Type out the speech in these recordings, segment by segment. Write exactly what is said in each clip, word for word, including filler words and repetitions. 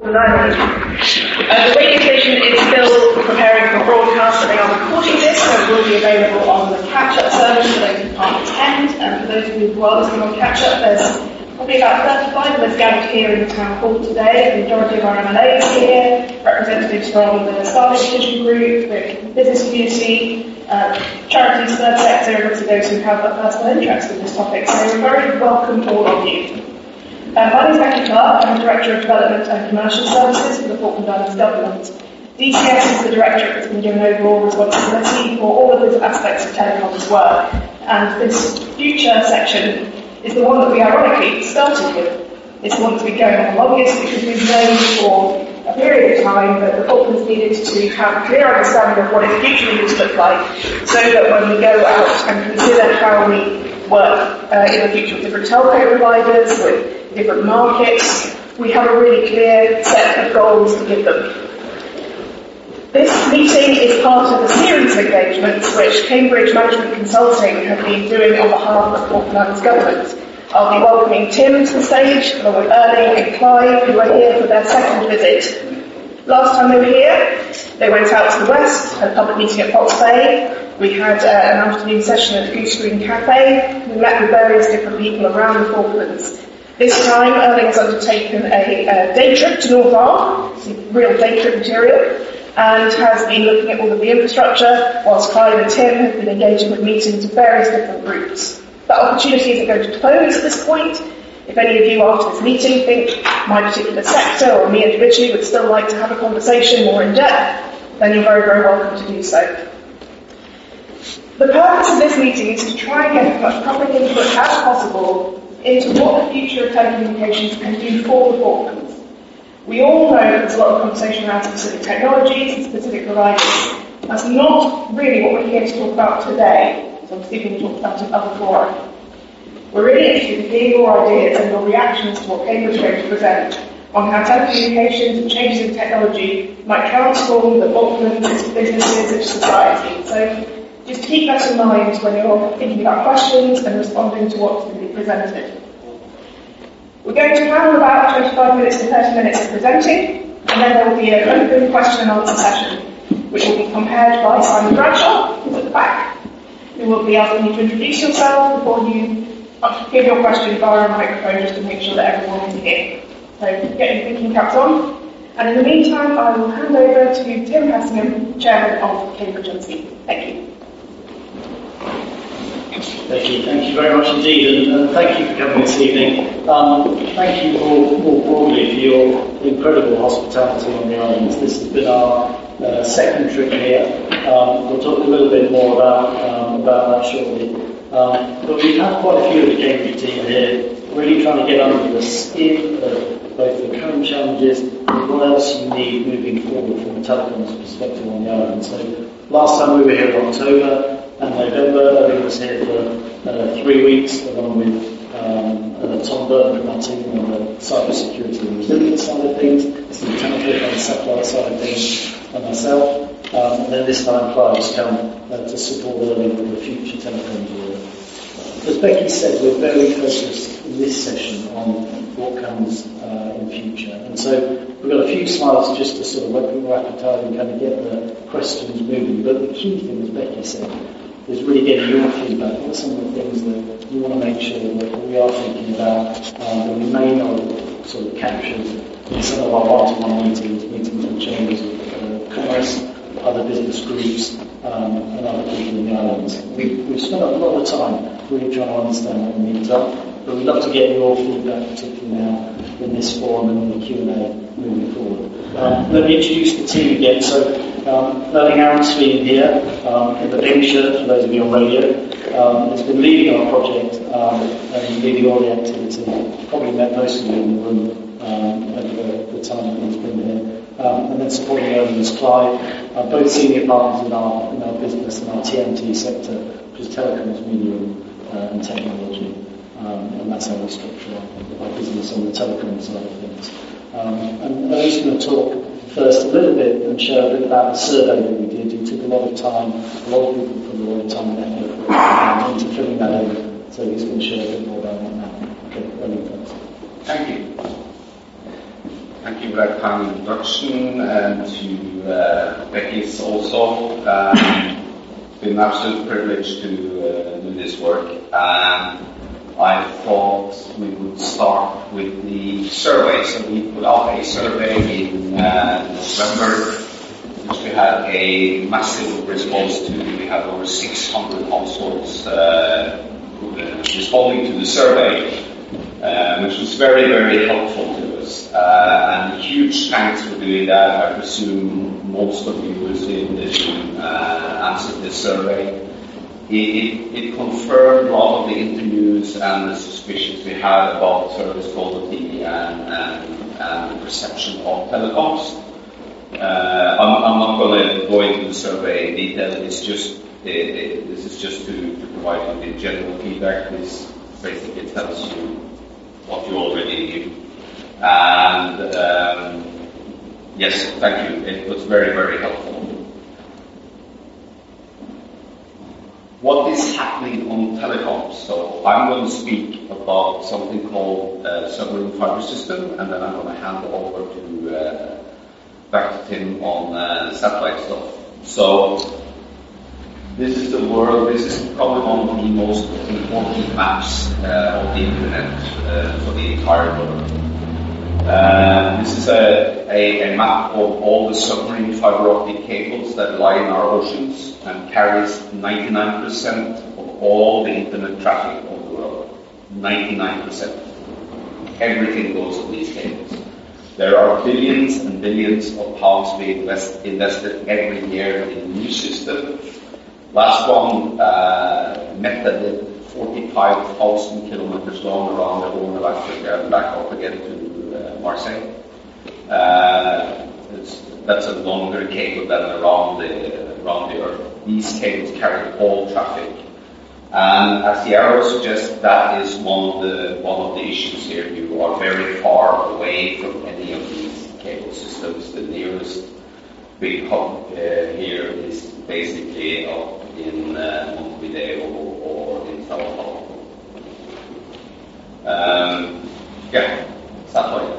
Uh, the radio station is still preparing for broadcast, but they are recording this, so it will be available on the catch-up service for those who can't attend. And for those of you who are listening on catch-up, there's probably about thirty-five of us gathered here in the town hall today. The majority of our M L As are here, representatives from the Staff Education Group, the business community, uh, charities, third sector, and obviously those who have a personal interest in this topic. So we're very welcome, all of you. Uh, my name is Becky Clark. I'm the Director of Development and Commercial Services for the Falkland Islands Government. D C S is the directorate that's been given overall responsibility for all of those aspects of telecoms work. And this future section is the one that we ironically started with. It's the one that's been going on the longest because we've known for a period of time that the Falklands needed to have a clear understanding of what its future needs to look like, so that when we go out and consider how we work uh, in the future with different telco providers, with different markets, we have a really clear set of goals to give them. This meeting is part of a series of engagements which Cambridge Management Consulting have been doing on behalf of the Falkland Islands Government. I'll be welcoming Tim to the stage, along with Erling and Clive, who are here for their second visit. Last time they were here, they went out to the west, had a public meeting at Fox Bay. We had uh, an afternoon session at the Goose Green Cafe. We met with various different people around the Falklands. This time, Erling has undertaken a, a day trip to North Arm, real day trip material, and has been looking at all of the infrastructure, whilst Clive and Tim have been engaging with meetings with various different groups. That opportunity isn't going to close at this point. If any of you after this meeting think my particular sector or me individually would still like to have a conversation more in depth, then you're very, very welcome to do so. The purpose of this meeting is to try and get as much public input as possible into what the future of telecommunications can do for the Falklands. We all know there's a lot of conversation around specific technologies and specific providers. That's not really what we're here to talk about today, so I'm speaking to talk about in other fora. We're really interested in hearing your ideas and your reactions to what Cambridge is going to present on how telecommunications and changes in technology might transform the Falklands, its businesses, its society. So just keep that in mind when you're thinking about questions and responding to what's going to be presented. We're going to have about twenty-five minutes to thirty minutes of presenting, and then there will be an open question and answer session, which will be compared by Simon Bradshaw, who's at the back, who will be asking you to introduce yourself before you give your question via a microphone, just to make sure that everyone is here. So get your thinking caps on. And in the meantime, I will hand over to Tim Passingham, Chairman of Cambridge on Sea. Thank you. Thank you. Thank you very much indeed, and, and thank you for coming this evening. Um, thank you more, more broadly for your incredible hospitality on the islands. This has been our uh, second trip here. Um, we'll talk a little bit more about um, about that shortly. Um, but we've had quite a few of the Cambridge team here, really trying to get under the skin of both the current challenges and what else you need moving forward from a telecoms perspective on the island. So last time we were here in October and November, I was here for uh, three weeks along with um, uh, Tom Burton from our team on the cyber security and resilience side of things, some technical on the satellite side of things, and myself. Um, and then this time Clive has come uh, to support Erling with the future telecoms work. As Becky said, we're very focused in this session on what comes uh, in future. And so we've got a few slides just to sort of wrap it up and kind of get the questions moving. But the key thing, as Becky said, is really getting your feedback. What are some of the things that you want to make sure that we are thinking about um, that we may not sort of capture in some of our one-to-one meetings, meetings with chambers of uh, commerce, other business groups, um, and other people in the islands. We, we've spent a lot of time really trying to understand what the needs are, but we'd love to get your feedback, particularly now in this forum and in the Q and A moving forward. Um, let me introduce the team again. So, um, Erling Aronstein here, um, in the pink shirt, for those of you on radio, um, has been leading our project um, and leading all the activity. Probably met most of you in the room um, over the, the time that he's been here. Um, and then supporting Erling is Clive, uh, both senior partners in our, in our business and our T M T sector, which is telecoms, media uh, and technology. Um, and that's how we structure our, our business on the telecom side of things. Um, and Erling's going to talk first a little bit and share a bit about the survey that we did. It took a lot of time, a lot of people put a lot of time and effort um, into filling that in, so he's going to share a bit more about that now. Okay, Erling, thanks. Thank you. Thank you, for that kind of introduction, and to uh, Becky's also. Um, it's been an absolute privilege to uh, do this work. And I thought we would start with the survey. So we put out a survey in uh, November, which we had a massive response to. We had over six hundred households uh, responding to the survey, uh, which was very, very helpful to us. Uh, and huge thanks for doing that. I presume most of you who in this room uh, answered this survey. It, it, it confirmed a lot of the interviews and the suspicions we had about service quality and, and, and the perception of telecoms. Uh, I'm, I'm not going to go into the survey in detail. It's just it, it, this is just to, to provide you with general feedback. This basically tells you what you already knew. And um, yes, thank you. It was very, very helpful. What is happening on telecoms? So I'm going to speak about something called uh, submarine fiber system, and then I'm going to hand over to uh, back to Tim on uh, satellite stuff. So this is the world. This is probably one of the most important maps uh, of the internet uh, for the entire world. Uh, this is a, a, a map of all the submarine fiber optic cables that lie in our oceans and carries ninety-nine percent of all the internet traffic of the world. ninety-nine percent. Everything goes on these cables. There are billions and billions of pounds being invest, invested every year in a new system. Last one, uh, Meta did forty-five thousand kilometers long around the Horn of Africa and back up again to Marseille. Uh, that's a longer cable than around the around the Earth. These cables carry all traffic, and as the arrow suggests, that is one of the one of the issues here. You are very far away from any of these cable systems. The nearest big hub uh, here is basically up in uh, Montevideo or in Sao Paulo. Um, yeah, satellite.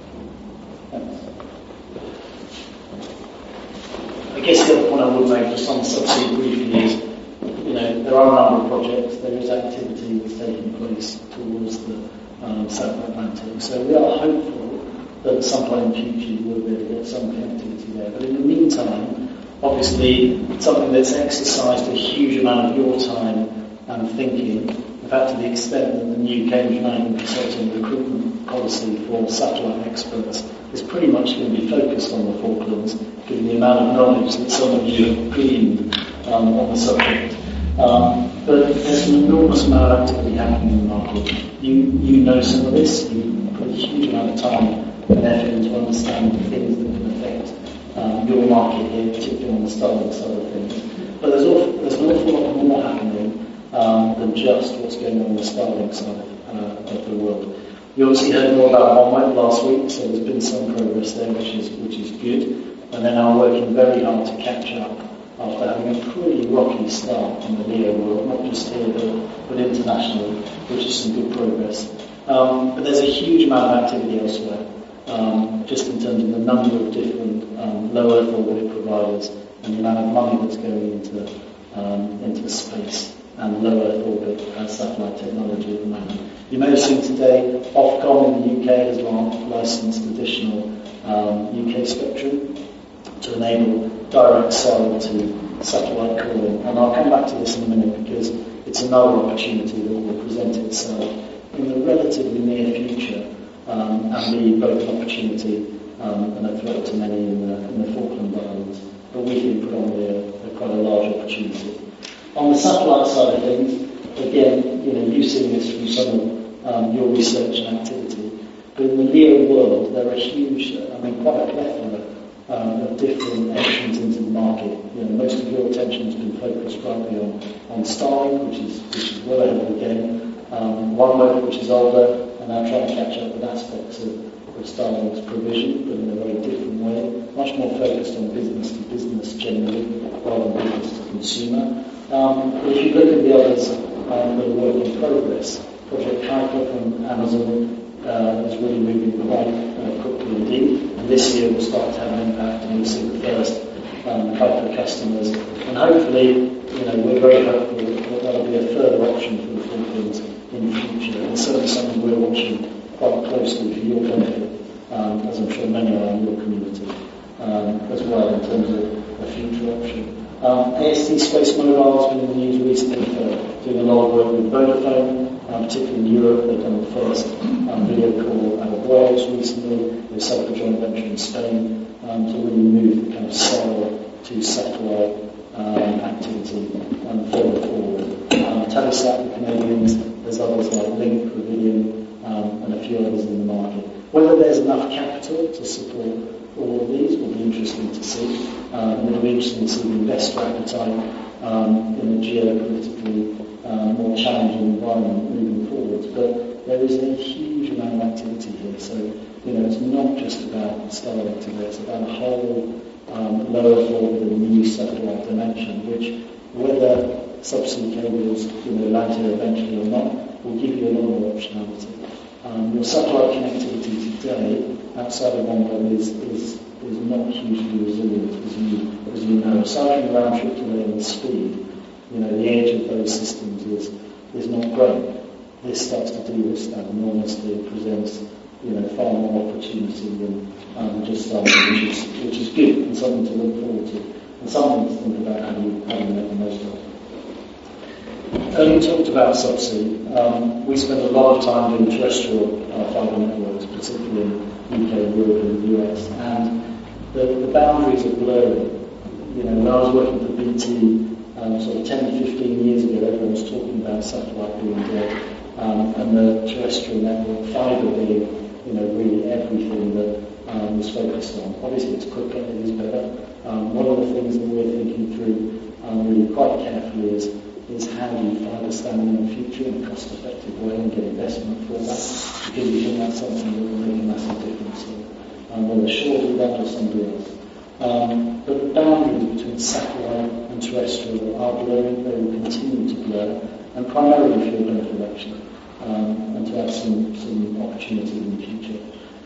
I guess the other point I would make just on subsea briefly is, you know, there are a number of projects, there is activity that's taking place towards the um, South Atlantic, so we are hopeful that at some point in the future we'll be able to get some connectivity there. But in the meantime, obviously, something that's exercised a huge amount of your time and thinking, in fact, to the extent that the new Cambridge Management Consulting recruitment policy for satellite experts is pretty much going to be focused on the Falklands, given the amount of knowledge that some of you have gleaned um, on the subject. Um, but there's an enormous amount of activity happening in the market. You, you know some of this. You put a huge amount of time and effort into understanding the things that can affect um, your market here, particularly on the Starlink side of things. But there's, awful, there's an awful lot more happening um, than just what's going on the Starlink side uh, of the world. We obviously heard more about OneWeb last week, so there's been some progress there, which is which is good. And they're now working very hard to catch up after having a pretty rocky start in the LEO world, not just here but, but internationally, which is some good progress. Um, but there's a huge amount of activity elsewhere, um, just in terms of the number of different um, low Earth orbit providers and the amount of money that's going into um, into space and low Earth orbit and satellite technology at the moment. You may have seen today, Ofcom in the U K has licensed additional um, U K spectrum to enable direct cell to satellite calling. And I'll come back to this in a minute because it's another opportunity that will present itself in the relatively near future um, and be both an opportunity um, and a threat to many in the, in the Falkland Islands. But we think predominantly a, a quite a large opportunity. On the satellite side of things, again, you know, you've seen this from some of um, your research and activity, but in the LEO world, there are huge, I mean, quite a plethora um, of different entrants into the market. You know, most of your attention has been focused rightly on, on Starlink, which is which is well ahead of the game, um, OneWeb, which is older, and now trying to catch up with aspects of, of Starlink's provision, but in a very different way, much more focused on business to business generally, rather than business to consumer. Um, but if you look at the others um, that are work in progress, Project Kuiper from Amazon, uh, is really moving quite uh, quickly indeed. And this year we'll start to have an impact, and we'll see the first um, couple of customers. And hopefully, you know, we're very hopeful that that'll be a further option for the Philippines in the future. And certainly something we're watching quite closely for your benefit, um, as I'm sure many are in your community um, as well, in terms of a future option. Um, A S T Space Mobile has been in the news recently for doing a lot of work with Vodafone, um, particularly in Europe. They've done the first um, video call out of Wales recently. They've set up a joint venture in Spain um, to really move the kind of cell to satellite um, activity um, further forward. Um, Telesat, the Canadians, there's others like Link, Iridium, um, and a few others in the market. Whether there's enough capital to support all of these will be interesting to see. Um, it'll be interesting to see the investor appetite um, in a geopolitically um, more challenging environment moving forwards. But there is a huge amount of activity here. So, you know, it's not just about Starlink today, it's about a whole um, lower orbit and new satellite dimension, which, whether subsea cables, you know, land here eventually or not, will give you a lot more optionality. Um, your satellite connectivity today outside of OneWeb is, is, is not hugely resilient, as you, as you know. Aside from the round trip delay and the speed, you know, the age of those systems is, is not great. This starts to de-risk that enormously. It presents, you know, far more opportunity than um, just starting, which is, which is good and something to look forward to, and something to think about how you, how you make the most of. Um, you talked about subsea. Um, we spend a lot of time doing terrestrial uh, fibre networks, particularly in U K, Europe and the U S, and the, the boundaries are blurring. You know, when I was working for B T um, sort of ten to fifteen years ago, everyone was talking about satellite being dead, um, and the terrestrial network, fibre being, you know, really everything that um, was focused on. Obviously it's quicker, it is better. Um, one of the things that we're thinking through um, really quite carefully is is how do you find a standing in the future in a cost-effective way and get investment for that, because we think that's something that will make a massive difference, so, um, whether Shaw do that or somebody else. Um, but the boundaries between satellite and terrestrial are blurring, they will continue to blur, and primarily for benefit action, um, and to have some, some opportunity in the future.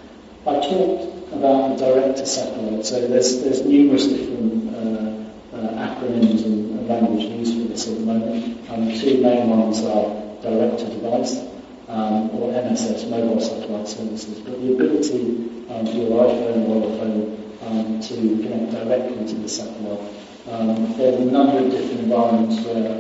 I talked about the direct-to-satellite, so there's, there's numerous different uh, uh, acronyms and language used for this at the moment. Um, the two main ones are direct-to-device um, or M S S, mobile satellite services. But the ability um, for your iPhone or mobile phone um, to connect directly to the satellite. Um, there are a number of different environments where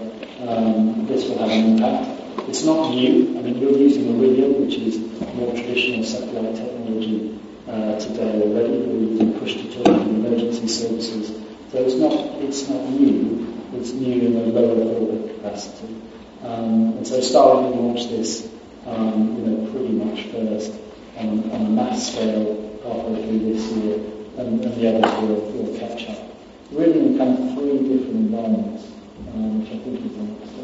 um, this will have an impact. It's not new. I mean, you're using Iridium, which is more traditional satellite technology uh, today already. You're using push-to-talk and emergency services. So it's not, it's not new. It's new in a lower orbit capacity. Um, and so Starlink launched this, um, you know, pretty much first on, on a mass scale halfway through this year, and, and the others will, will catch up. Really in kind of three different environments, um, which I think is interesting.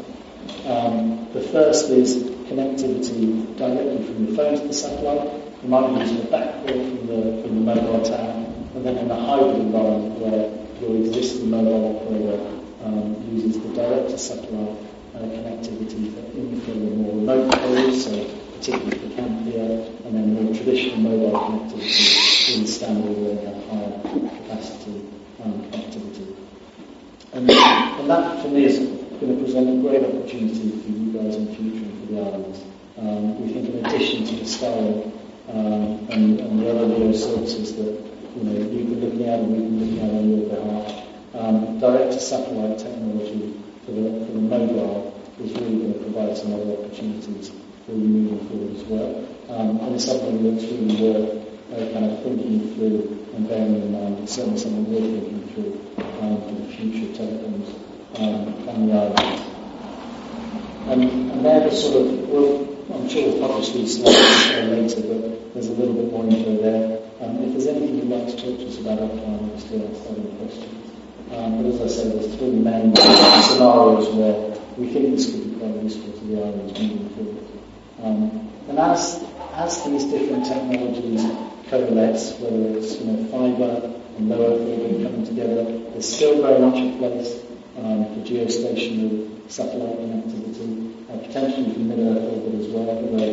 Um, the first is connectivity directly from the phone to the satellite. You might be using a backhaul from the, from the mobile tower, and then in a hybrid environment where your existing mobile operator um, uses the direct-to-satellite uh, connectivity for infill and more remote areas, so particularly for camp here, and then more traditional mobile connectivity in standard where they have higher capacity um, connectivity. And, and that, for me, is going to present a great opportunity for you guys in the future and for the islands. Um, we think in addition to the Starlink um, and, and the other Leo services that you know, you've been looking at and we've been looking at on your behalf, um, direct-to-satellite technology for the, for the mobile is really going to provide some other opportunities for you moving forward as well. Um, and it's something that's really worth uh, kind of thinking through and bearing in mind. It's certainly something we're thinking through um, for the future telecoms um, on the islands. And, and they're the sort of, well, I'm sure we'll publish these slides uh, later, but there's a little bit more info there. Um, if there's anything you'd like to talk to us about offline, we're still answering questions. Um, but as I say, there's three main scenarios where we think this could be quite useful to the islands moving forward. Um, and as as these different technologies coalesce, whether it's you know fibre and low Earth orbit coming together, there's still very much a place um, for geostationary satellite connectivity, uh, potentially for mid-Earth orbit as well, although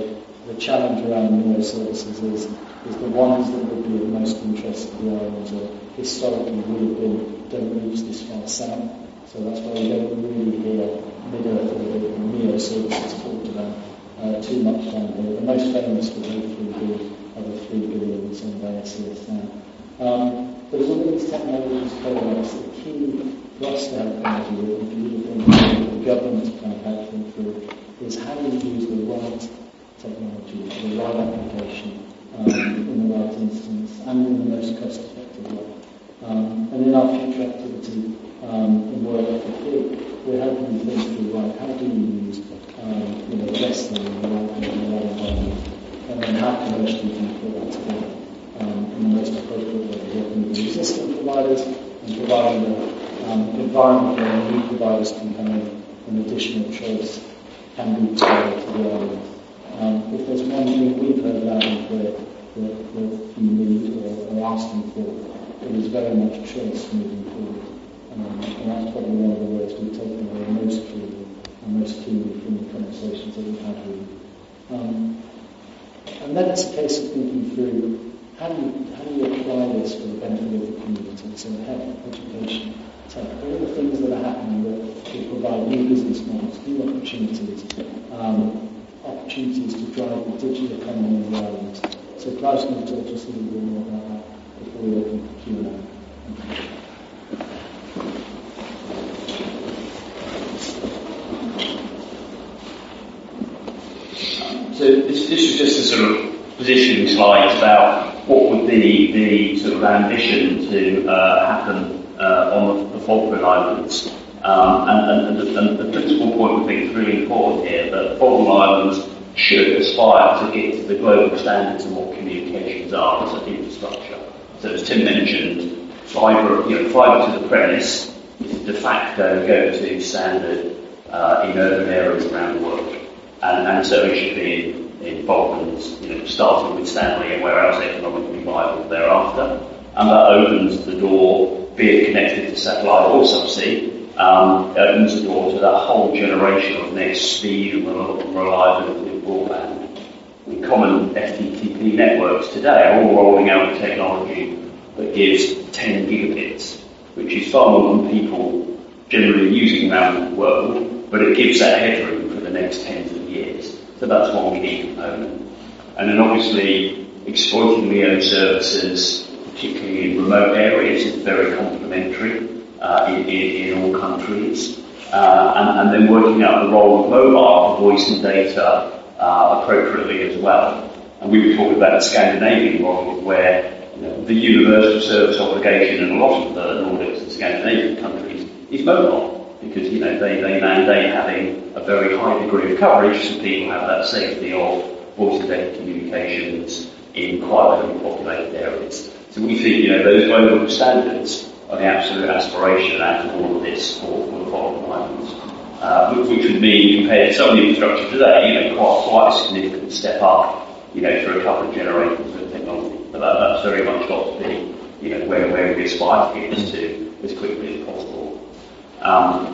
the challenge around neuroservices is, is the ones that would be of most interest to the islands or historically would have been, don't reach this far south. So that's why we don't really hear mid-earth or the neo-services talked about uh, too much down here. The most famous would hopefully be over three billion on the A S E S now. Um, but as all these technologies coalesce, the key for us to have energy with, if you really think the government kind of have to think through, is how do you use the right technology for the right application um, in the right instance and in the most cost-effective way. Um, and in our future activity um, in work at the field, we're helping you think through, right, how do you use um, you know, less than the right in the right environment, and then how commercially can you put that together um, in the most appropriate way, working with the existing providers and providing the um, environment where new providers can come in, an additional choice can be tailored to the island. Um, if there's one thing we've heard loud and clear that, that you need or are asking for, it is very much choice moving forward. Um, and that's probably one of the words we've taken away most clearly and most keenly from the conversations that we've had with you. Um, and then it's a case of thinking through how do you, how do you apply this for the benefit of the community? So health, education, tech, all the things that are happening that will provide new business models, new opportunities, um, opportunities to drive the digital economy in the islands. So Clive's going to talk just a little bit more about that before we open for Q and A. So this, this was just a sort of positioning slide about what would be the sort of ambition to uh, happen uh, on the Falkland Islands. Um, and, and, and, and the principal point we think is really important here, that the Falkland Islands should aspire to get to the global standards of what communications are as an infrastructure. So as Tim mentioned, fibre, you know, fibre to the premise is a de facto go-to standard uh, in urban areas around the world. And, and so it should be in, in Falklands, you know, starting with Stanley and where else economically viable thereafter. And that opens the door, be it connected to satellite or subsea, um, opens the door to that whole generation of next speed and reliability of broadband. And common F T T P networks today are all rolling out the technology that gives ten gigabits, which is far more than people generally using around the world, but it gives that headroom for the next tens of years. So that's one key component. And then obviously exploiting LEO services, particularly in remote areas, is very complementary uh, in, in, in all countries. Uh, and, and then working out the role of mobile for voice and data uh, appropriately as well. And we were talking about the Scandinavian model where you know, the universal service obligation in a lot of the Nordics and Scandinavian countries is mobile, because you know they, they mandate having a very high degree of coverage so people have that safety of voice and data communications in quite heavily populated areas. So we think you know those global standards are the absolute aspiration out of all of this for, for the Falkland Islands, uh, which, which would mean compared to some of the infrastructure today, you know, quite quite a significant step up, you know, for a couple of generations of technology. But that, that's very much got to be, you know, where, where we aspire to get this to as quickly as possible. Um,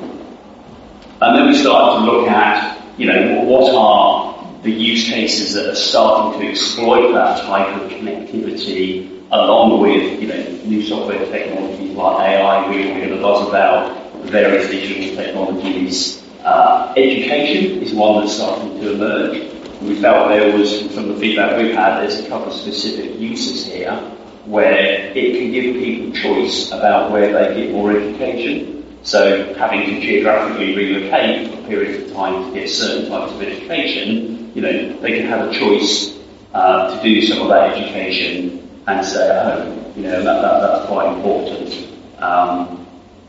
and then we started to look at, you know, what are the use cases that are starting to exploit that type of connectivity, along with, you know, new software technologies like A I. We were going to buzz about various digital technologies. Uh, education is one that's starting to emerge. We felt there was, from the feedback we've had, there's a couple of specific uses here where it can give people choice about where they get more education. So having to geographically relocate for periods of time to get certain types of education, you know, they can have a choice uh, to do some of that education and stay at home. You know, that, that, that's quite important. Um,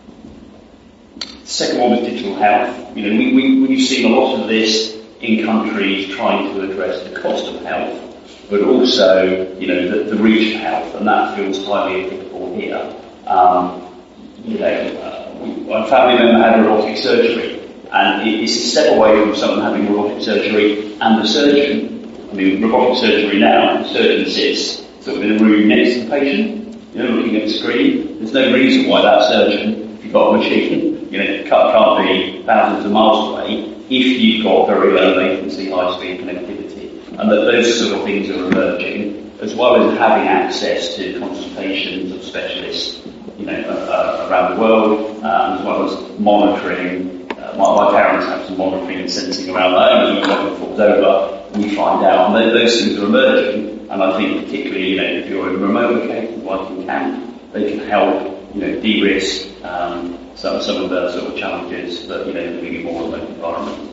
second one was digital health. You know, we, we, we've seen a lot of this in countries trying to address the cost of health, but also, you know, the, the reach of health, and that feels highly applicable here. Um, you know, uh, we, my family member had robotic surgery, and it, it's a step away from someone having robotic surgery and the surgeon. I mean, robotic surgery now, the surgeon sits sort of in a room next to the patient, you know, looking at the screen. There's no reason why that surgeon, if you've got a machine, you know, can't, can't be thousands of miles away if you've got very low latency, high speed connectivity. and that those sort of things are emerging, as well as having access to consultations of specialists, you know, uh, around the world, um, as well as monitoring. Uh, my, my parents have some monitoring and sensing around home as well. When it falls over, we find out, and th- those things are emerging. And I think particularly, you know, if you're in remote locations like in camp, they can help, you know, de-risk um, some some of the sort of challenges that, you know, living in more remote environments.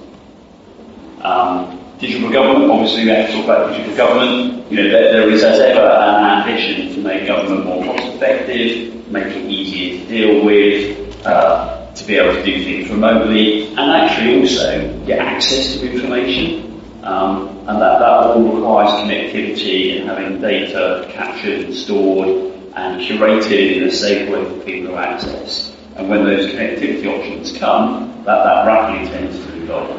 Um, digital government, obviously we have to talk about digital government. You know, there, there is as ever an ambition to make government more cost effective, make it easier to deal with, uh, to be able to do things remotely, and actually also get access to information. Um, and that, that all requires connectivity and having data captured and stored and curated in a safe way for people to access. And when those connectivity options come, that, that rapidly tends to evolve.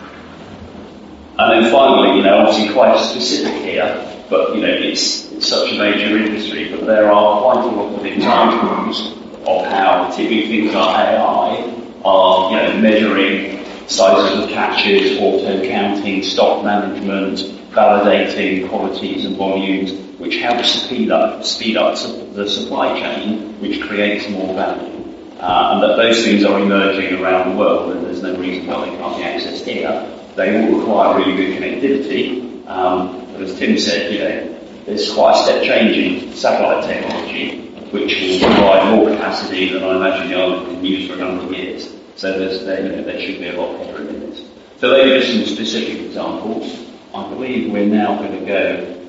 And then finally, you know, obviously quite specific here, but you know, it's, it's such a major industry, but there are quite a lot of examples of how particularly things like A I are, you know, measuring sizes of catches, auto-counting, stock management, validating quantities and volumes, which help speed up speed up the supply chain, which creates more value. Uh, and that those things are emerging around the world, and there's no reason why they can't be accessed here. They all require really good connectivity. Um, but as Tim said, you know, there's quite a step change in satellite technology, which will provide more capacity than I imagine the island can use for a number of years. So there's, there, you know, there should be a lot of headroom in this. So those are just some specific examples. I believe we're now going to go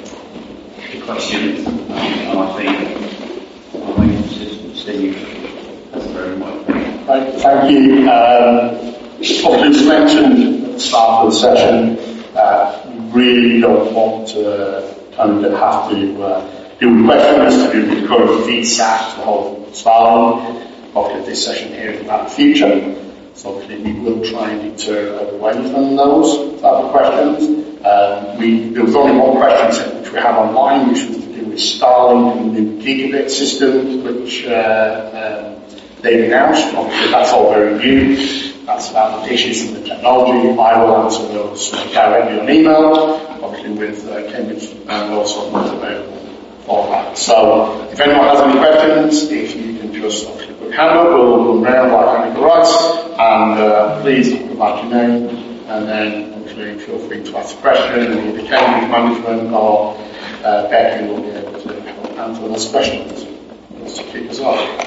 to questions, um, and I think our main assistant Steve has a very much. Right, thank you. Um, obviously mentioned at the start of the session, uh, we really don't want to kind of have to uh, deal with questions to do with current V SAT, the whole Sparling. Obviously this session here is about the future, so obviously we will try and deter away from those type of questions. Um, we, there was only one question set which we have online, which was to do with Starlink and the new gigabit systems which uh, um, they've announced. Obviously that's all very new. That's about the issues and the technology. I will answer those directly on email, obviously with uh, Cambridge and also what's available for that. So if anyone has any questions, if you can just obviously put your hand up, we'll run around like Annika writes, and uh, please provide your name, and then obviously feel free to ask a question, and either Cambridge management or uh, Becky will be able to help answer those questions. Just to kick us off.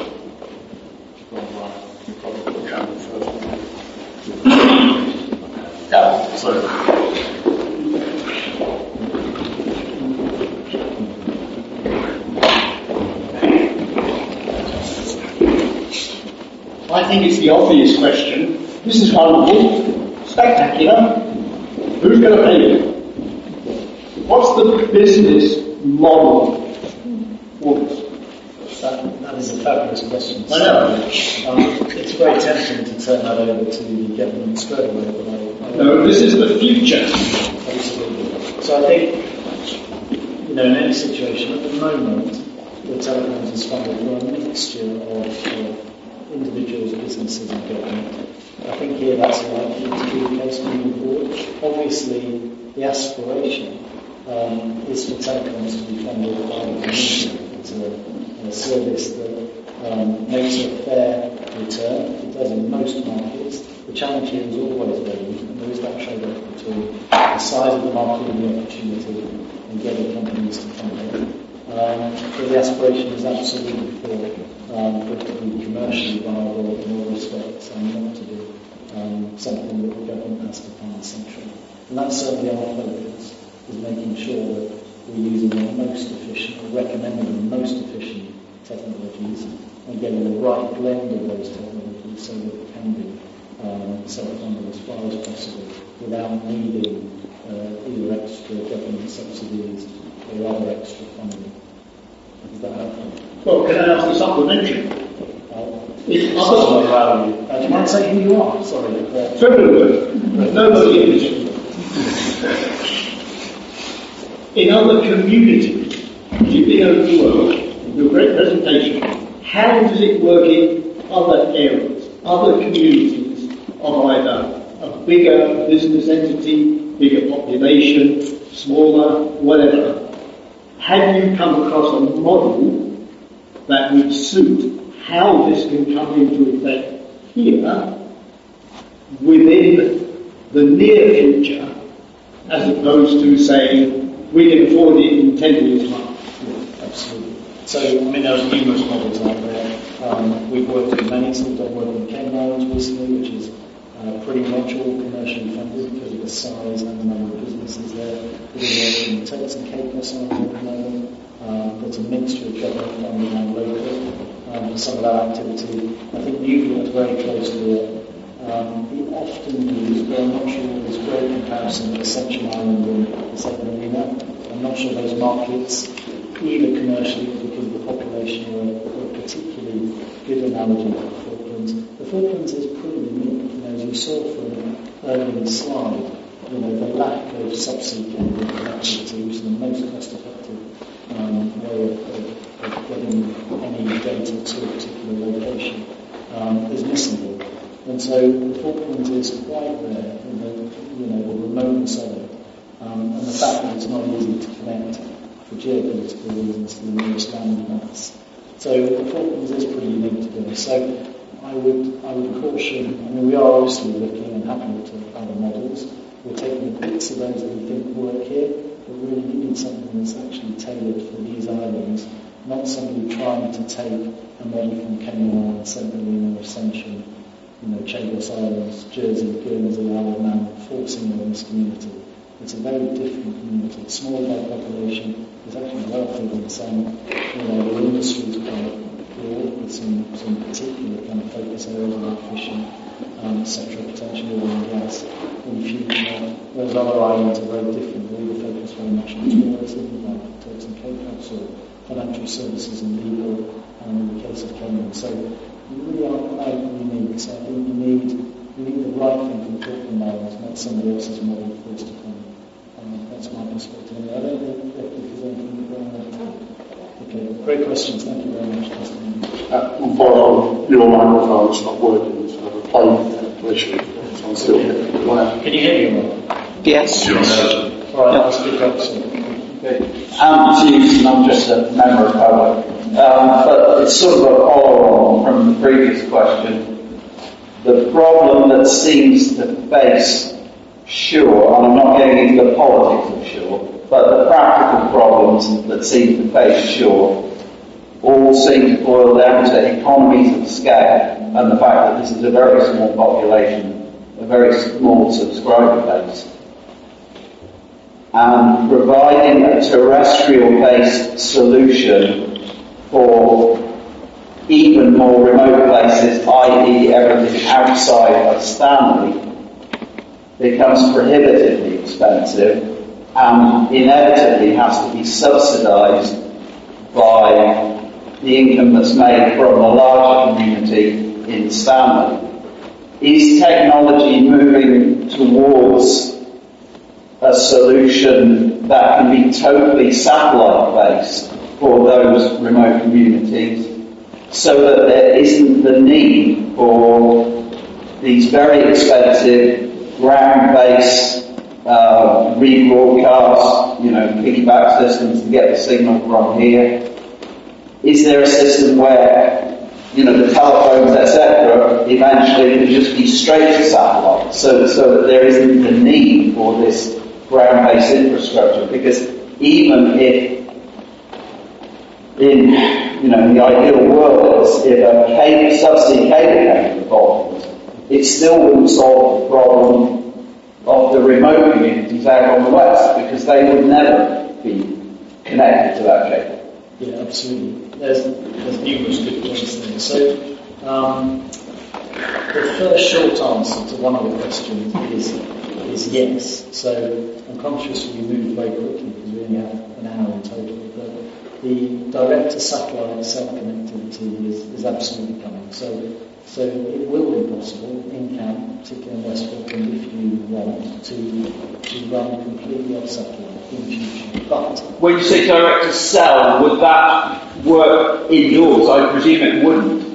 You probably put your hand up first. Yeah, so. I think it's the obvious question. This is wonderful, spectacular. Who's going to pay it? What's the business model for this? That, that is a fabulous question. I know. Um, it's very tempting to turn that over to the government straight away, but I, I No, this is the future. Absolutely. So I think, you know, in any situation, at the moment, the telecoms is funded through a mixture of uh, individuals, businesses and government. I think here that's likely to be the case moving forward. Obviously, the aspiration um, is for telecoms to be funded by the community. It's a, a service that um, makes a fair return. It does in most markets. The challenge here is always revenue, and there is that trade-off between the size of the market and the opportunity and getting companies to fund it. Um, but the aspiration is absolutely for, um, for it to be commercially viable in all respects and not to be um, something that the government has to fund centrally. And that's certainly our focus, is making sure that we're using the most efficient, or recommending the most efficient technologies and getting the right blend of those technologies so that it can be um, self-funded as far as possible without needing uh, either extra government subsidies or other extra funding. Is that helpful? Well, can I ask a supplementary? Uh, If Sorry, other... uh, do you mind saying who you are? Sorry. Uh, Furthermore, nobody in this room. In other communities, particularly over the world, your great presentation, how does it work in other areas, other communities of either a bigger business entity, bigger population, smaller, whatever. Have you come across a model that would suit how this can come into effect here within the near future, as opposed to saying we can afford it in ten years' time? Yeah, absolutely. So, I mean, there are numerous models out there. Um, we've worked with many, so we've done work with Kenloans recently, which is uh, pretty much all commercially funded because of the size and the number of businesses there. We've been working with Turks and Caicos at the moment. Um, there's a mixture of government funding and local um, for some of that activity. I think you've worked very closely to it. Um, we often use, but I'm not sure there's a great comparison with Ascension Island and the Southern Arena. I'm not sure those markets, either commercially or because of the population, were, were particularly good analogy for the Falklands. The Falklands is pretty unique, you know, as you saw from earlier in the slide, you know, the lack of subsea cable connectivity, which is the most cost-effective um, way of, of, of getting any data to a particular location, um, is missing here. And so the Falklands is quite there in the, you know, the remoteness of it, um, and the fact that it's not easy to connect for geopolitical reasons to the nearest land mass. So the Falklands is pretty unique to do. So I would I would caution. I mean, we are obviously looking and happy to other models. We're taking the bits of those that we think work here, but really we need something that's actually tailored for these islands, not somebody trying to take a model from Kenya, Saint Helena, Ascension, you know, Chagos Islands, Jersey, Guernsey, Isle of Man, forcing them in this community. It's a very different community. It's small by population. It's actually wealthy in some, you know, the industry is quite broad with some, some particular kind of focus areas like fishing, um, et cetera, potentially oil and gas in the future. Whereas other islands are very different. They either focus very much on tourism, like Turks and Caicos, or financial services and legal, um, in the case of Kenya. So you really are quite unique. So I think you need you need the right thing from the Falkland Islands, not somebody else's model for us to come. Um, that's my perspective. I don't think there's anything going on. Okay, great questions. Thank you very much. Uh, unfortunately, your microphone's not working, so I've applied issue. So I'm still Can you hear me well? Yes. All right, I'll speak up soon. Okay. I'm Hughes, and I'm just a member of public. Um, but it's sort of a follow-on from the previous question. The problem that seems to face Shore, and I'm not getting into the politics of Shore, but the practical problems that seem to face Shore all seem to boil down to economies of scale and the fact that this is a very small population, a very small subscriber base. And providing a terrestrial-based solution for even more remote places, that is everything outside of Stanley, becomes prohibitively expensive and inevitably has to be subsidised by the income that's made from the larger community in Stanley. Is technology moving towards a solution that can be totally satellite-based for those remote communities, so that there isn't the need for these very expensive ground-based uh, rebroadcast, you know, piggyback systems to get the signal from here? Is there a system where, you know, the telephones, et cetera, eventually can just be straight to satellite, so, so that there isn't the need for this ground-based infrastructure? Because even if, in, you know, the ideal world is if a cable, subsea cable came to the Falklands, it still wouldn't solve the problem of the remote communities out on the west, because they would never be connected to that cable. Yeah, absolutely. There's, there's numerous good points there. So, um, the first short answer to one of the questions is is yes. So, I'm conscious we moved very quickly because we only have an hour in total, but the direct-to-satellite cell connectivity is, is absolutely coming. So, so it will be possible in camp, particularly in West Falkland, if you want to, to run completely off satellite in the future. But when you say direct to cell, would that work indoors? I presume it wouldn't.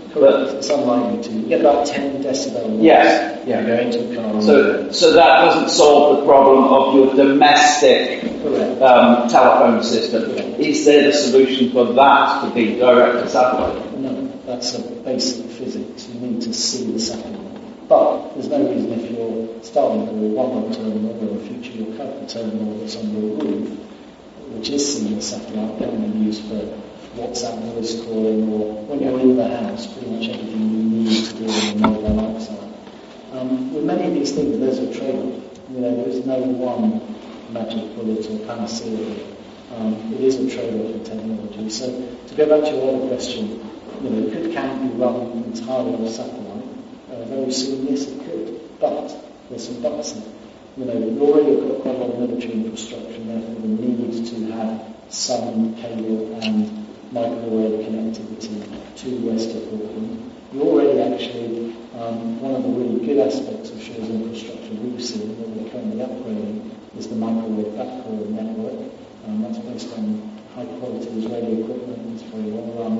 Correct. It's unlikely to. You get about ten decibel. Yes. Yeah, go into a car. So, so that doesn't solve the problem of your domestic um, telephone system. Correct. Is there the solution for that to be direct to satellite? No, that's a basic physics. You need to see the satellite. But there's no reason if you're Starlink or OneWeb terminal or in the future your Kuiper terminal that's on your roof, which is seeing the satellite, can be used for WhatsApp voice calling, or when you're in the house, pretty much everything you need to do on the mobile outside. Um, with many of these things, there's a trade-off. You know, there is no one magic bullet or panacea. Um, it is a trade-off in technology. So, to go back to your other question, you know, could camp be run entirely on satellite? Uh, very soon, yes, it could. But there's some buts in it. You know, we already have got quite a lot of military infrastructure, and therefore the need to have some cable and microwave connectivity to West of Auckland. You already actually, um, one of the really good aspects of Shaw's infrastructure we've seen, that we're currently upgrading, is the microwave backhaul network. Um, that's based on high quality Israeli equipment, it's very well run.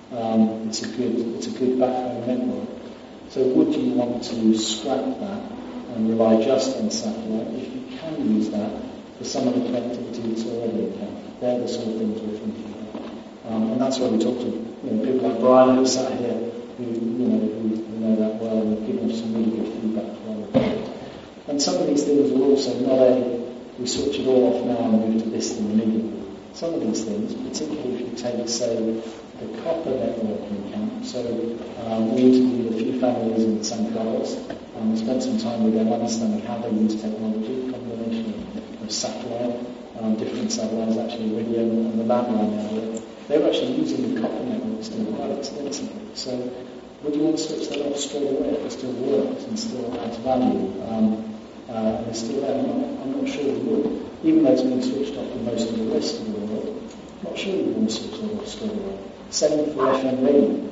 Um, it's a good, it's a good backbone network. So would you want to scrap that and rely just on satellite if you can use that for some of the connectivity that's already in camp? They're the sort of things we're thinking about. Um, and that's why we talk to you know, people like Brian who sat here, who you know who, who know that well and have given us some really good feedback to our report. And some of these things are also not a we switch it all off now and move to this thing immediately. Some of these things, particularly if you take, say, the copper network in camp. So um, we interviewed a few families in San Carlos and we spent some time with them understanding how they use technology, a combination of, of satellite, um, different satellites, actually radio and the landline network. They were actually using the copper network still quite extensively. So would you want to switch that off straight away if it still works and still adds value? Um, uh, and it's still there. I'm not, I'm not sure we would. Even though it's been switched off in most of the rest of the world, I'm not sure you want to switch that off straight away. Same for F M radio.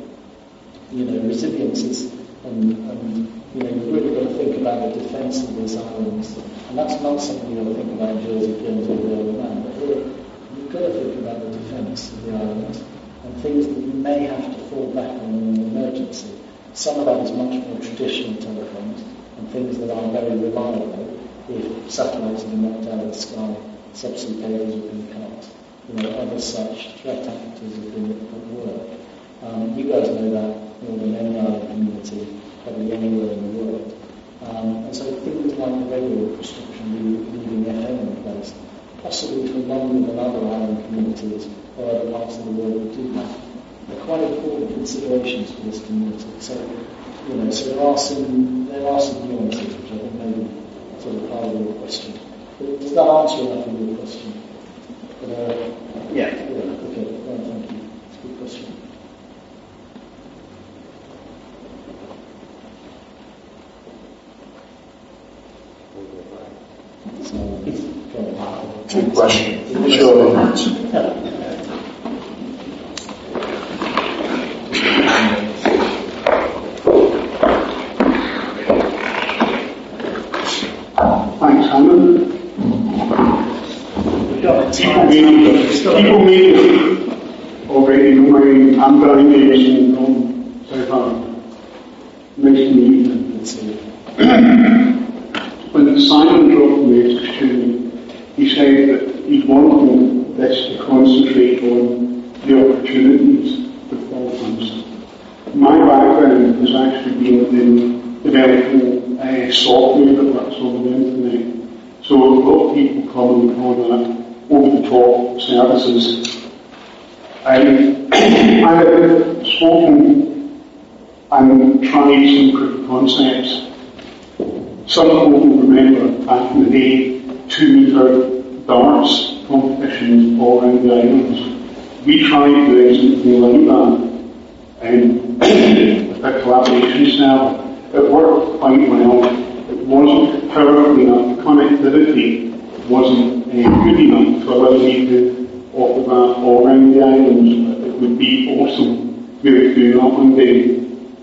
You know, resilience is, and, and you know, you've really got to think about the defence of these islands. And that's not something you've got to think about in Jersey, Guernsey, or the other land. But here, you've got to think about the defence of the islands and things that you may have to fall back on in an emergency. Some of that is much more traditional telephones and things that are very reliable. If satellites have been knocked out of the sky, subsea cables have been cut, you know, other such threat actors have been at work. Um, you guys know that more than any other community, probably anywhere in the world. Um, and so things like the radio infrastructure, leaving F M in place, possibly for London and other island communities or other parts of the world that do that, are quite important considerations for this community. So, you know, so there are some there are some nuances which I think maybe sort of part of your question. But does that answer enough of your question? But, uh, yeah. Yeah. Okay. Well, thank you. It's a good question. So, two questions. Sure. Thanks, Simon. People may, people may already know my, I'm Barry Mason from South Africa. Nice to meet you. When Simon dropped the message to me, he said that he's wanting this to concentrate on the opportunities with Balkans. My background has actually been in developing uh, software that works on the internet. So a lot of people come on that over-the-top services. I, I have spoken and tried some proof of concepts. Some people remember back in the day two-metre darts competitions all around the islands. We tried doing something like that and with a collaboration server. It worked quite well. It wasn't powerful enough. The connectivity wasn't uh, good enough to allow me to offer that all around the islands. It would be awesome. We would do that one day.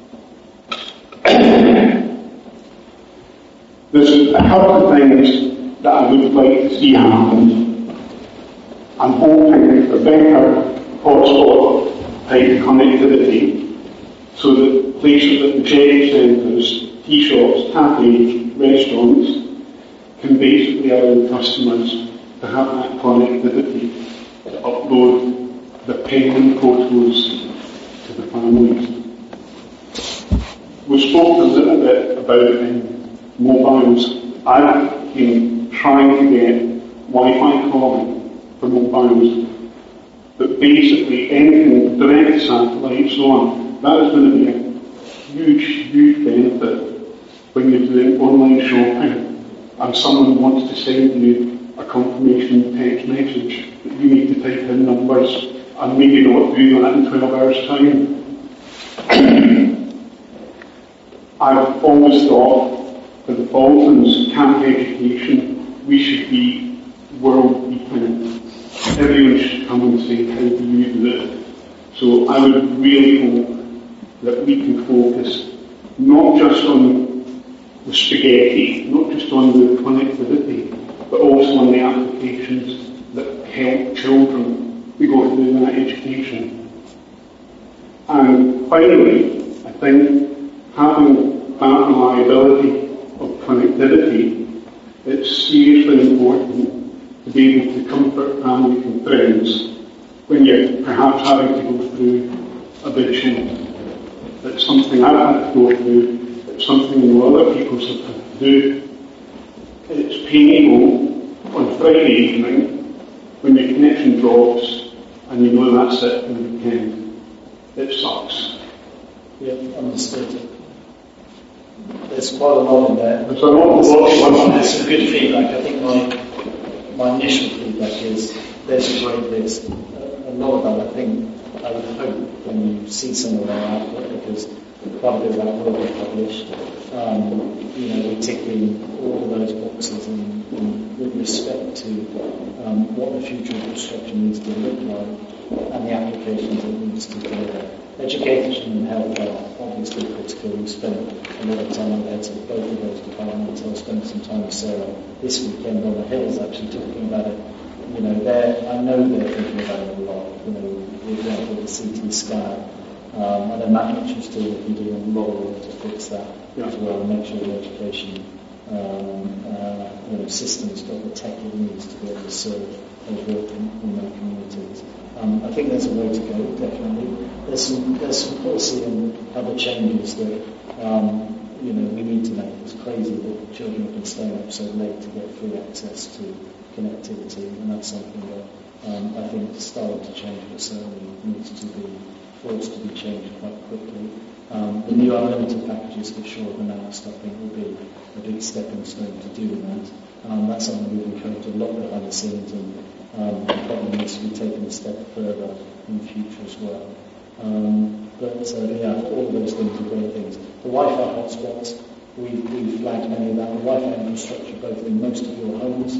There's a couple of things that I would like to see happen. I'm hoping for better hotspot type connectivity. so that places like the Cherry Centres, tea shops, cafes, restaurants can basically allow customers to have that connectivity to upload the pending photos to the families. We spoke a little bit about um, mobiles. I've been trying to get Wi-Fi calling for mobiles, but basically anything direct satellite, so on, that is going to be a huge, huge benefit when you're doing online shopping and someone wants to send you a confirmation text message that you need to type in numbers and maybe not do that in twelve hours time. I've always thought for the Boltons camp education we should be world beating. Everyone should come and say how do you do it. So I would really hope that we can focus not just on the spaghetti, not just on the connectivity, but also on the applications that help children to go through that education. And finally, I think having that reliability of connectivity, it's seriously important to be able to comfort families and friends when you're perhaps having to go through eviction. It's something I've had to go through. It's something you know other people have had to do. It's painful on Friday evening when your connection drops and you know that's it for the weekend. It sucks. Yeah, understood. There's quite a lot in there. There's a lot of lot. There's some good feedback. I think my my initial feedback is there's a great list. A lot of that, I think, I would hope when you see some of our output, because quite a bit of that will be published. Um, you know, we're ticking all of those boxes in, in, with respect to um, what the future infrastructure needs to look like and the applications it needs to deliver. Education and health are obviously critical. We spent a lot of time on the heads of both of those departments. I spent some time with Sarah this weekend on the hills actually talking about it. You know, they're, I know they're thinking about it a lot. You know, for example, the C T scan. Um, and then Matt Mitchell's still looking doing a lot of work to fix that yeah. as well, and make sure the education um, uh, you know, system's got the tech it needs to be able to serve those working remote communities. Um, I think there's a way to go, definitely. There's some there's some policy and other changes that um, you know we need to make. It's crazy that children have been staying up so late to get free access to connectivity, and that's something that um, I think is starting to change, but certainly needs to be forced to be changed quite quickly. Um, the new unlimited packages for sure and announced, I think, will be a big stepping stone to doing that. Um, that's something we've encouraged a lot behind the scenes, and um, probably needs to be taken a step further in the future as well. Um, but uh, yeah, all of those things are great things. The Wi-Fi hotspots, we've, we've flagged many of that. The Wi-Fi infrastructure, both in most of your homes,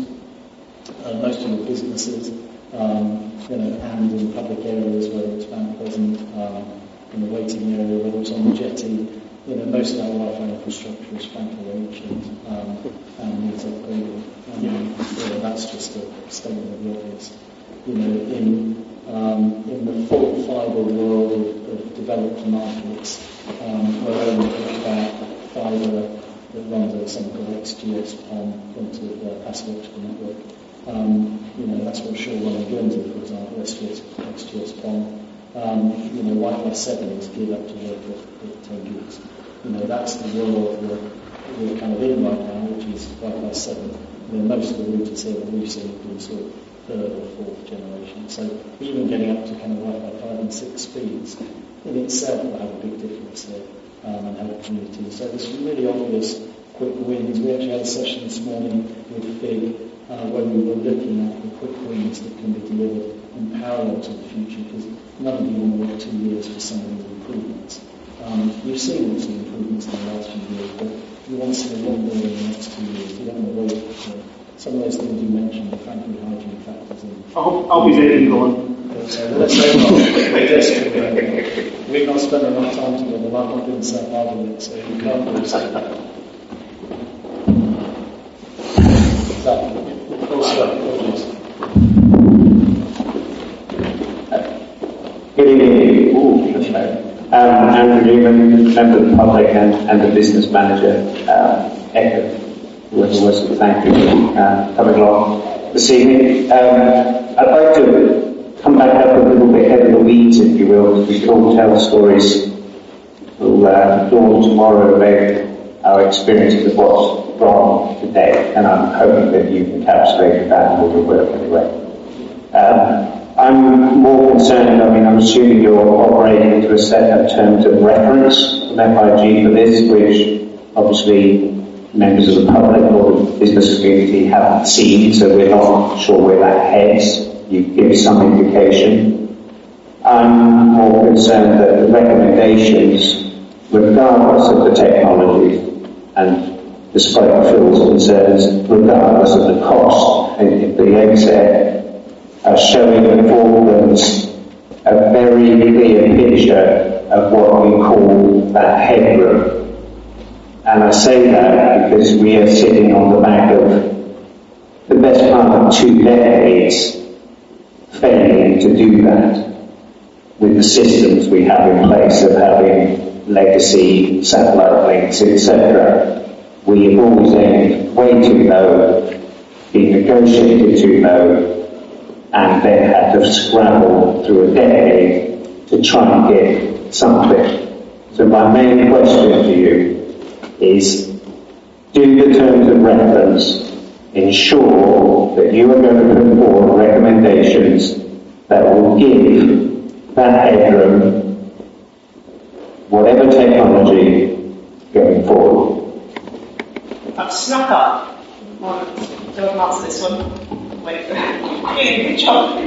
uh, most of your businesses, um, you know, and in public areas, whether it's Mount Pleasant, um, in the waiting area, whether it's on the jetty, you know, most of that Wi-Fi infrastructure is frankly ancient um, and needs upgrading. Um, yeah, that's just a statement of the obvious. You know, in um, in the full fibre world of, of developed markets, um, we're only about fibre that runs over something called X G S PON, into the passive optical network. Um, you know, that's what Shaw One and Guernsey, for example, X G S PON. Um, you know, Wi-Fi seven is geared up to work at, at ten gigs. You know, that's the world that we're kind of in right now, which is Wi-Fi seven. You know, most of the routers here that we've seen have been sort of third or fourth generation. So even getting up to kind of Wi-Fi five and six speeds in itself will have a big difference there um, and help communities. So there's some really obvious quick wins. We actually had a session this morning with FIG uh, where we were looking at the quick wins that can be delivered in parallel to the future, because none of you want to wait two years for some of these improvements. Um, you've seen lots of improvements in the last few years, but you want to see a lot more in the next two years. You don't want to wait for some of those things you mentioned, the frankly hygiene factors. In. I'll, I'll be there and gone. But, uh, let's say not. We've not spent enough time together. I've not been so hard on it, so you can't really say that. That also apologies. Good evening. Ooh, that's right. Um, Andrew Newman, member of the public and, and the business manager, um, Echo, whoever was, thank you for uh, coming along this evening. Um, I'd like to come back up a little bit ahead of the weeds, if you will, because we can all tell stories will uh, dawn tomorrow about our experiences of what's gone today, and I'm hoping that you've encapsulated that in all your work anyway. Um, I'm more concerned, I mean, I'm assuming you're operating into a set of terms of reference from F I G for this, which obviously members of the public or the business community haven't seen, so we're not sure where that heads. You give some indication. I'm more concerned that the recommendations, regardless of the technology, and despite Phil's concerns, regardless of the cost at the outset, are showing the formula's a very clear picture of what we call that headroom. And I say that because we are sitting on the back of the best part of two decades failing to do that with the systems we have in place of having legacy satellite links, et cetera. We have always aimed way too low, been negotiated too low, and then had to scramble through a decade to try and get something. So my main question to you is, do the terms of reference ensure that you are going to put forward recommendations that will give that headroom, whatever technology, going forward? I've snuck up. Well, don't answer this one. Wait, yeah, good job.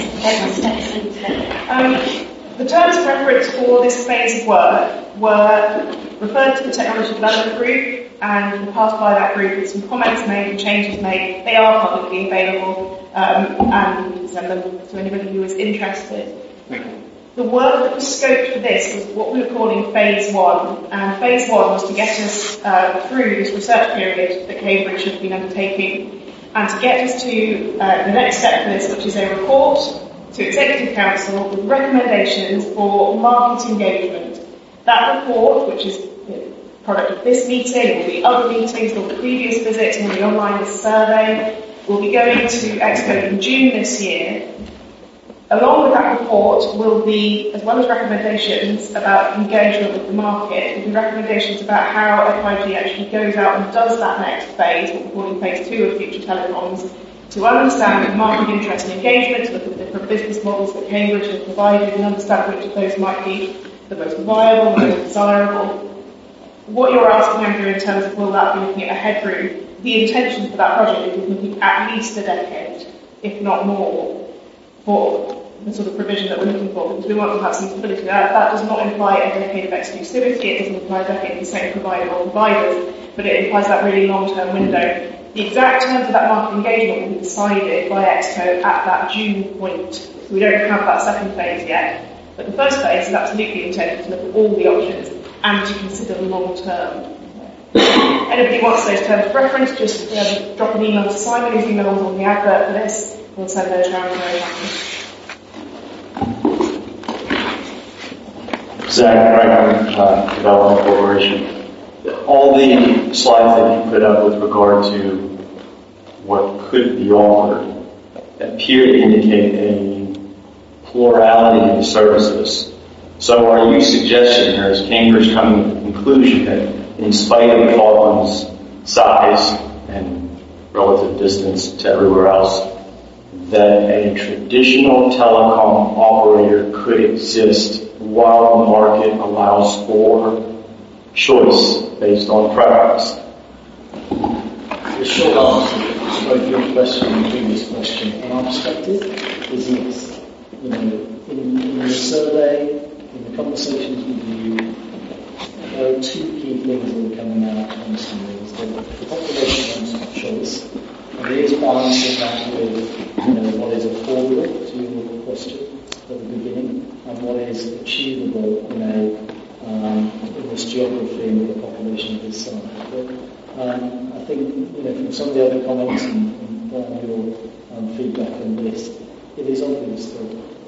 Um, the terms of reference for this phase of work were referred to the Technology Development Group and passed by that group with some comments made and changes made. They are publicly available um, and you can send them to anybody who is interested. The work that was scoped for this was what we were calling phase one, and phase one was to get us uh, through this research period that Cambridge had been undertaking, and to get us to uh, the next step for this, which is a report to Executive Council with recommendations for market engagement. That report, which is the product of this meeting, or the other meetings, or the previous visits, and the online survey, will be going to Expo in June this year. Along with that report will be, as well as recommendations about engagement with the market, will be recommendations about how F I G actually goes out and does that next phase, what we're calling phase two of Future Telecoms, to understand the market interest and engagement, to look at the different business models that Cambridge has provided and understand which of those might be the most viable, the most desirable. What you're asking, Andrew, in terms of will that be looking at a headroom, the intention for that project is looking at least a decade, if not more, for the sort of provision that we're looking for, because we want to have some stability. That, that does not imply a decade of exclusivity, it doesn't imply a decade of the same provider or providers, but it implies that really long-term window. The exact terms of that market engagement will be decided by Exco at that June point. So we don't have that second phase yet, but the first phase is absolutely intended to look at all the options and to consider the long-term. Anybody wants those terms of reference, just um, drop an email to Simon, whose email is on the advert for this. We'll send those around very happy. Zach Franklin, uh, Development Corporation. All the slides that you put up with regard to what could be offered appear to indicate a plurality of services. So are you suggesting, or is Cambridge coming to the conclusion that in spite of Falkland's size and relative distance to everywhere else, that a traditional telecom operator could exist while the market allows for choice based on preference? The short answer to both your question and the previous question, in our perspective, is yes. You know, in, in the survey, in the conversations with you, there are two key things that are coming out from this is that the population wants choice, and it is balancing that with, you know, what is affordable to your question at the beginning, and what is achievable, you know, um, in this geography and with the population of this site. But, um, I think, you know, from some of the other comments and, and uh, your um, feedback on this, it is obvious that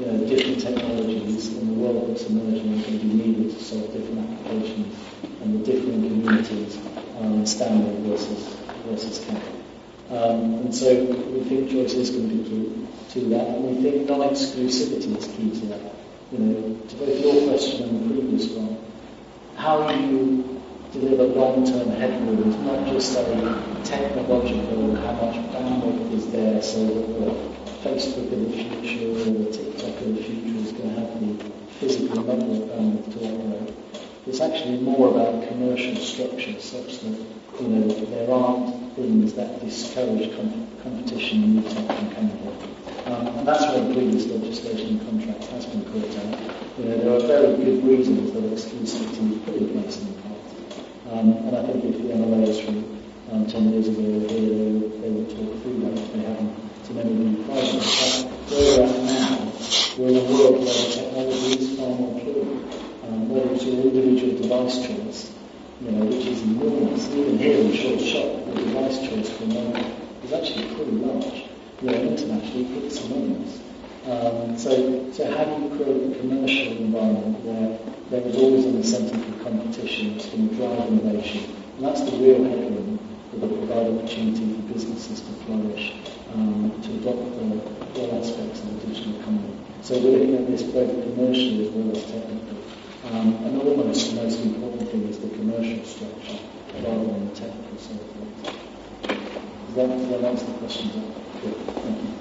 you know, different technologies in the world that's emerging are going to be needed to solve different applications and the different communities um, standard versus versus tech. Um, and so we think choice is going to be key to that, and we think non-exclusivity is key to that. You know, to both your question and the previous one, how do you deliver long-term headroom is not just a technological, how much bandwidth is there so that the Facebook of the future or the TikTok of the future is going to have the physical network bandwidth to operate. It's actually more about commercial structure such that, you know, there aren't things that discourage com- competition and new tech from coming in. Um, and that's where the previous legislation and contract has been caught out. You know, there are very good reasons that exclusivity is put in place in the past. Um, and I think if the M L As from um, ten years ago were here, they would, they would talk through that if they haven't to many new projects. But where we're at now, we're in a world where the technology is far more fluid. Um, whether it's your individual device choice, you know, which is enormous. Even here in short shot, the device choice for a moment is actually pretty large. You know, internationally, it's enormous. Um, so, so how do you create a commercial environment where there is always an incentive for competition that's going to drive innovation? And that's the real headroom that will provide opportunity for businesses to flourish, um, to adopt the, all aspects of the digital economy. So we're looking at this both commercially as well as technically. Um, and almost the most important thing is the commercial structure rather than the technical side of things. Does that, does that answer the question? Good. Thank you.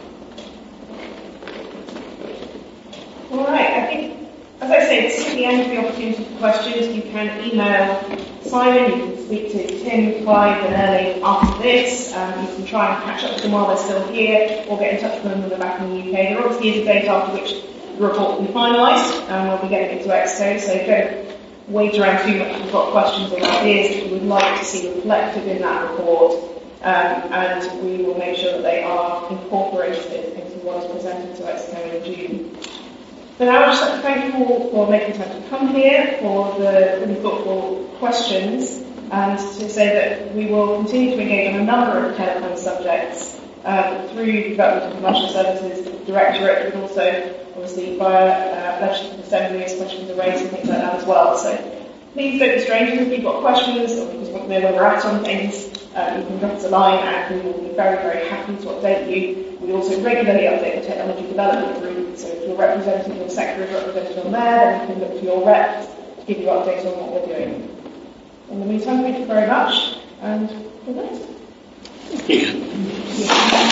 All right, I think, as I say, this is the end of the opportunity for questions. You can email Simon, you can speak to Tim, Clive and Erling after this. Um, you can try and catch up with them while they're still here, or get in touch with them when they're back in the U K. There obviously is a date after which the report will be finalised, and we'll be getting it to Exco, so don't wait around too much if you've got questions or ideas that you would like to see reflected in that report, um, and we will make sure that they are incorporated into what is presented to Exco in June. So now I'd just like to thank you all for making time to come here, for the really thoughtful questions, and to say that we will continue to engage on a number of telecom subjects um, through the Development of Commercial Services Directorate, but also obviously via uh, legislative assembly as questions are raised and things like that as well. So please don't be strangers if you've got questions or you just want to know where we're at on things. Uh, you can drop us a line and we will be very, very happy to update you. We also regularly update the technology development group, so if your representative or sector is represented on there, then you can look to your rep to give you updates on what we're doing. In the meantime, thank you very much, and good night. Thank you.